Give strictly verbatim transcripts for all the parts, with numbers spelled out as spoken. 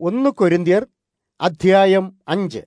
ഒന്ന് കൊരിന്ത്യർ അധ്യായം അഞ്ച്.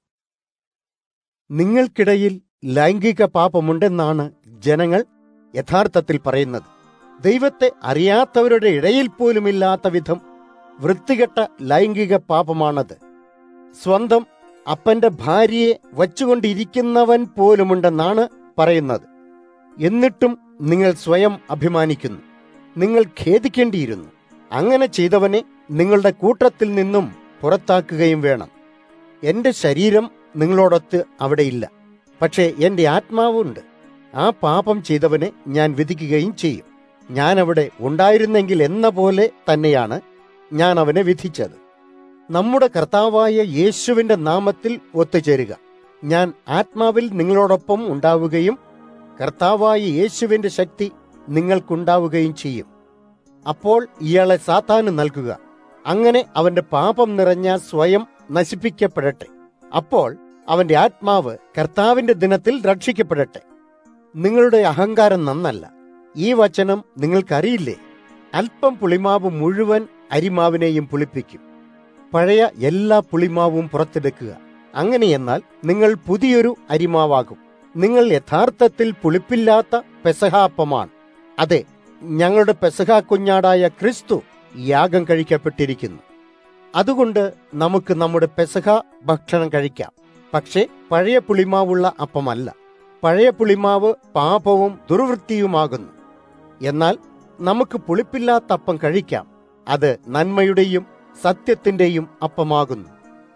നിങ്ങൾക്കിടയിൽ ലൈംഗിക പാപമുണ്ടെന്നാണ് ജനങ്ങൾ യഥാർത്ഥത്തിൽ പറയുന്നത്. ദൈവത്തെ അറിയാത്തവരുടെ ഇടയിൽ പോലുമില്ലാത്ത വിധം വൃത്തികെട്ട ലൈംഗിക പാപമാണത്. സ്വന്തം അപ്പന്റെ ഭാര്യയെ വച്ചുകൊണ്ടിരിക്കുന്നവൻ പോലുമുണ്ടെന്നാണ് പറയുന്നത്. എന്നിട്ടും നിങ്ങൾ സ്വയം അഭിമാനിക്കുന്നു. നിങ്ങൾ ഖേദിക്കേണ്ടിയിരുന്നു. അങ്ങനെ ചെയ്തവനെ നിങ്ങളുടെ കൂട്ടത്തിൽ നിന്നും പുറത്താക്കുകയും വേണം. എന്റെ ശരീരം നിങ്ങളോടൊത്ത് അവിടെയില്ല, പക്ഷേ എന്റെ ആത്മാവുണ്ട്. ആ പാപം ചെയ്തവനെ ഞാൻ വിധിക്കുകയും ചെയ്യും. ഞാൻ അവിടെ ഉണ്ടായിരുന്നെങ്കിൽ എന്ന പോലെ തന്നെയാണ് ഞാൻ അവനെ വിധിച്ചത്. നമ്മുടെ കർത്താവായ യേശുവിന്റെ നാമത്തിൽ ഒത്തുചേരുക. ഞാൻ ആത്മാവിൽ നിങ്ങളോടൊപ്പം ഉണ്ടാവുകയും കർത്താവായ യേശുവിന്റെ ശക്തി നിങ്ങൾക്കുണ്ടാവുകയും ചെയ്യും. അപ്പോൾ ഇയാളെ സാത്താന് നൽകുക. അങ്ങനെ അവന്റെ പാപം നിറഞ്ഞ സ്വയം നശിപ്പിക്കപ്പെടട്ടെ. അപ്പോൾ അവന്റെ ആത്മാവ് കർത്താവിന്റെ ദിനത്തിൽ രക്ഷിക്കപ്പെടട്ടെ. നിങ്ങളുടെ അഹങ്കാരം നന്നല്ല. ഈ വചനം നിങ്ങൾക്കറിയില്ലേ? അല്പം പുളിമാവ് മുഴുവൻ അരിമാവിനെയും പുളിപ്പിക്കും. പഴയ എല്ലാ പുളിമാവും പുറത്തെടുക്കുക. അങ്ങനെയെന്നാൽ നിങ്ങൾ പുതിയൊരു അരിമാവാകും. നിങ്ങൾ യഥാർത്ഥത്തിൽ പുളിപ്പില്ലാത്ത പെസഹാപ്പമാണ്. അതെ, ഞങ്ങളുടെ പെസഹ കുഞ്ഞാടായ ക്രിസ്തു യാഗം കഴിക്കപ്പെട്ടിരിക്കുന്നു. അതുകൊണ്ട് നമുക്ക് നമ്മുടെ പെസഹ ഭക്ഷണം കഴിക്കാം. പക്ഷേ പഴയ പുളിമാവുള്ള അപ്പമല്ല. പഴയ പുളിമാവ് പാപവും ദുർവൃത്തിയുമാകുന്നു. എന്നാൽ നമുക്ക് പുളിപ്പില്ലാത്ത അപ്പം കഴിക്കാം. അത് നന്മയുടെയും സത്യത്തിന്റെയും അപ്പമാകുന്നു.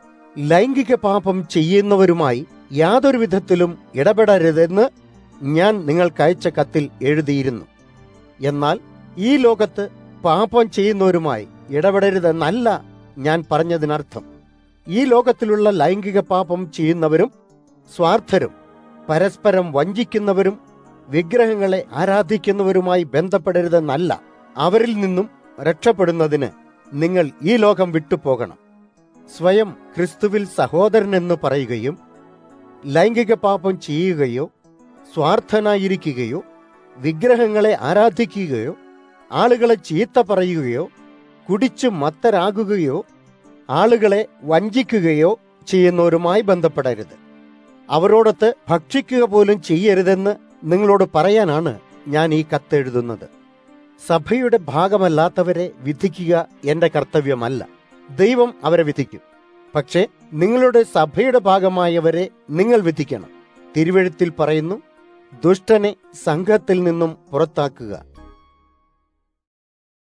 ലൈംഗിക പാപം ചെയ്യുന്നവരുമായി യാതൊരു വിധത്തിലും ഇടപെടരുതെന്ന് ഞാൻ നിങ്ങൾക്കയച്ച കത്തിൽ എഴുതിയിരുന്നു. എന്നാൽ ഈ ലോകത്ത് പാപം ചെയ്യുന്നവരുമായി ഇടപെടരുതെന്നല്ല ഞാൻ പറഞ്ഞതിനർത്ഥം. ഈ ലോകത്തിലുള്ള ലൈംഗിക പാപം ചെയ്യുന്നവരും സ്വാർത്ഥരും പരസ്പരം വഞ്ചിക്കുന്നവരും വിഗ്രഹങ്ങളെ ആരാധിക്കുന്നവരുമായി ബന്ധപ്പെടരുതെന്നല്ല. അവരിൽ നിന്നും രക്ഷപ്പെടുന്നതിന് നിങ്ങൾ ഈ ലോകം വിട്ടുപോകണം. സ്വയം ക്രിസ്തുവിൽ സഹോദരനെന്ന് പറയുകയും ലൈംഗിക പാപം ചെയ്യുകയോ സ്വാർത്ഥനായിരിക്കുകയോ വിഗ്രഹങ്ങളെ ആരാധിക്കുകയോ ആളുകളെ ചീത്ത പറയുകയോ കുടിച്ചു മത്തരാകുകയോ ആളുകളെ വഞ്ചിക്കുകയോ ചെയ്യുന്നവരുമായി ബന്ധപ്പെടരുത്. അവരോടൊത്ത് ഭക്ഷിക്കുക പോലും ചെയ്യരുതെന്ന് നിങ്ങളോട് പറയാനാണ് ഞാൻ ഈ കത്തെഴുതുന്നത്. സഭയുടെ ഭാഗമല്ലാത്തവരെ വിധിക്കുക എന്റെ കർത്തവ്യമല്ല. ദൈവം അവരെ വിധിക്കും. പക്ഷേ നിങ്ങളുടെ സഭയുടെ ഭാഗമായവരെ നിങ്ങൾ വിധിക്കണം. തിരുവെഴുത്തിൽ പറയുന്നു, ദുഷ്ടനെ സംഘത്തിൽ നിന്നും പുറത്താക്കുക.